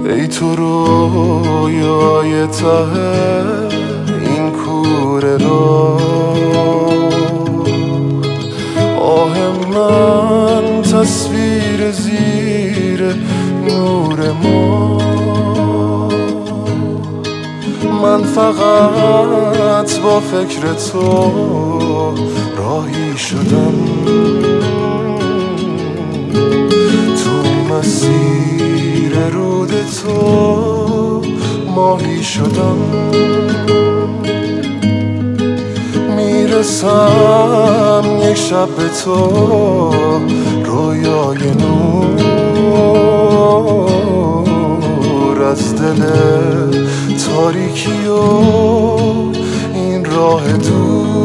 ای تو رویای ته این کوره را، آه من تصویر زیر نور ما. من فقط با فکر تو راهی شدم، تو مسیر رود تو ماهی شدم. میرسم یک شب به تو رویای نور، از دل تاریکی و این راه دور.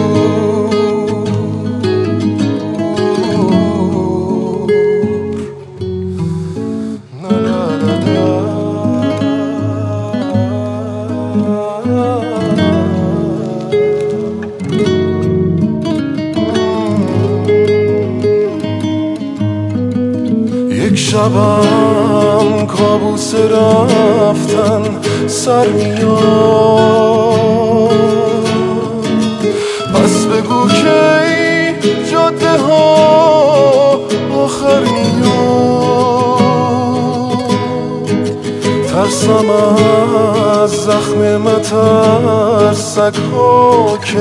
یک شبم کابوس رفتن سر میاد، پس بگو که ای جاده ها آخر میاد. ترسم از زخم مترسک ها که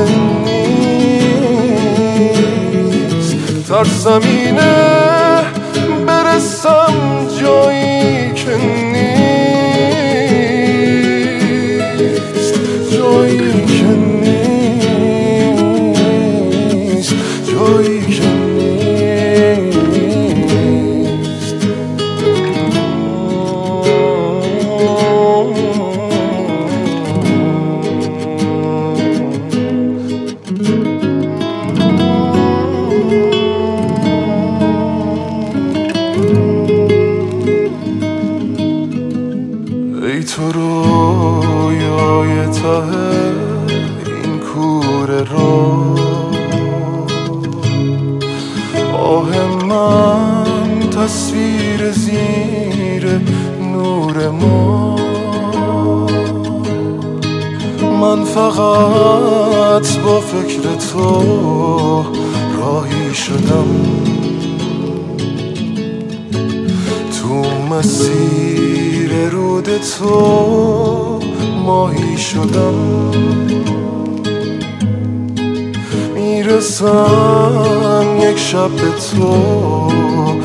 نیست، ترسم اینه برسم جایی که نیست، جایی که نیست، جایی که نیست. ای تو رویای ته این کوره را، آه من تصویر زیر نور ما. من فقط با فکر تو راهی شدم، تو مسیر رود تو ماهی شدم. میرسم یک شب به تو